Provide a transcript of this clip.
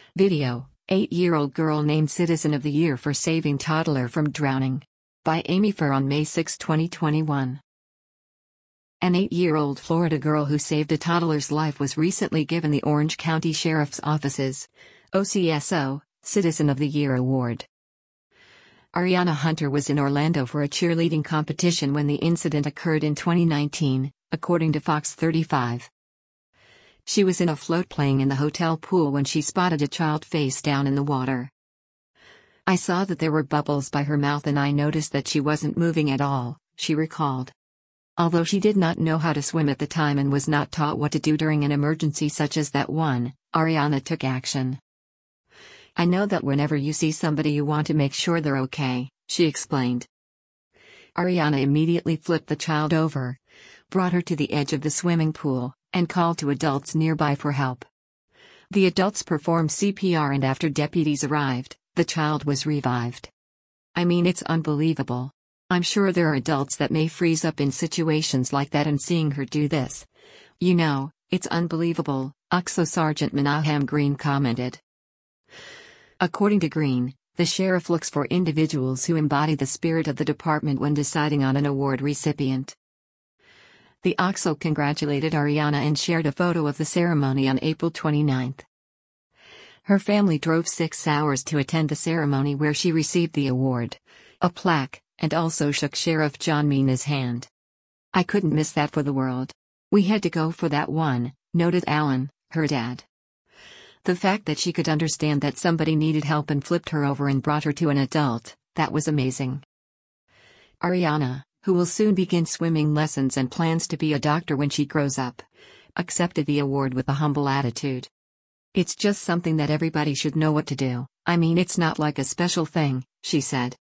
Video: 8-year-old girl named Citizen of the Year for saving toddler from drowning. By Amy Fair on May 6, 2021. An 8-year-old Florida girl who saved a toddler's life was recently given the Orange County Sheriff's Office's OCSO Citizen of the Year award. Ariana Hunter was in Orlando for a cheerleading competition when the incident occurred in 2019, according to Fox 35. She was in a float playing in the hotel pool when she spotted a child face down in the water. "I saw that there were bubbles by her mouth and I noticed that she wasn't moving at all," she recalled. Although she did not know how to swim at the time and was not taught what to do during an emergency such as that one, Ariana took action. "I know that whenever you see somebody you want to make sure they're okay," she explained. Ariana immediately flipped the child over, brought her to the edge of the swimming pool, and called to adults nearby for help. The adults performed CPR and after deputies arrived, the child was revived. "I mean, it's unbelievable. I'm sure there are adults that may freeze up in situations like that, and seeing her do this, it's unbelievable," OCSO Sergeant Menahem Green commented. According to Green, the sheriff looks for individuals who embody the spirit of the department when deciding on an award recipient. The OCSO congratulated Ariana and shared a photo of the ceremony on April 29. Her family drove 6 hours to attend the ceremony where she received the award, a plaque, and also shook Sheriff John Mina's hand. "I couldn't miss that for the world. We had to go for that one," noted Alan, her dad. The fact that she could understand that somebody needed help and flipped her over and brought her to an adult, that was amazing. Ariana, who will soon begin swimming lessons and plans to be a doctor when she grows up, accepted the award with a humble attitude. "It's just something that everybody should know what to do. I mean, it's not like a special thing," she said.